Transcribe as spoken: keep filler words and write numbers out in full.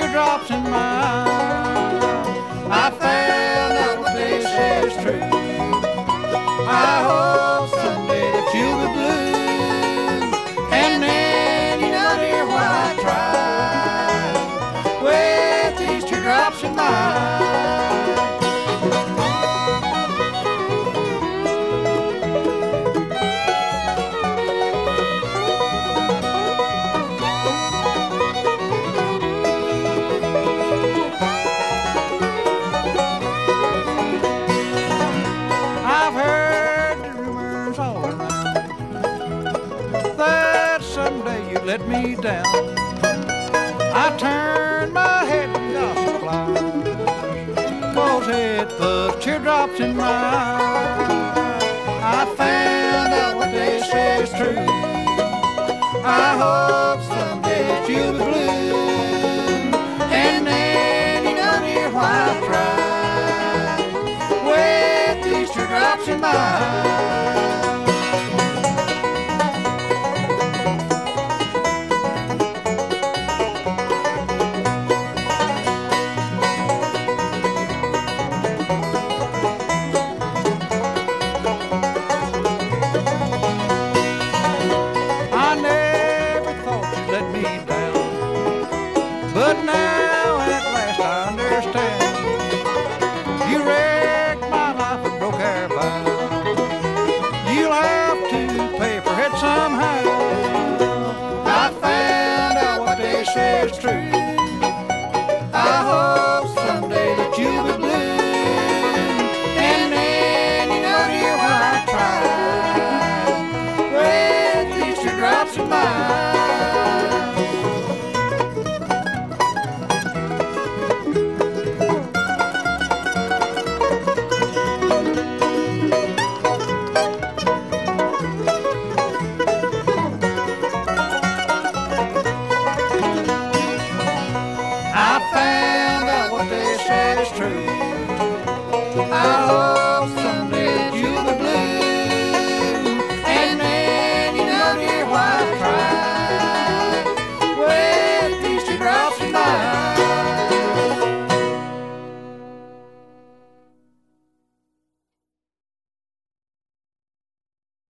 teardrops in mine. I found out what they say is true. I hope someday that you'll be blue, and then you know, dear, why I try with these teardrops in mine. I've heard the rumors all around that someday you let me down. I turn my head when gossip flies, 'cause it puts teardrops in mine. I found out what they say is true. I hope someday that you'll be blue, and then you know, dear, why I try with these teardrops in mine. I never thought you'd let me down, but now at last I understand. You wrecked my life and broke our vow. You'll have to pay for it somehow. I found out what they say is true. I hope someday that you'll be blue, and then you know, dear, why I try with these teardrops in mine.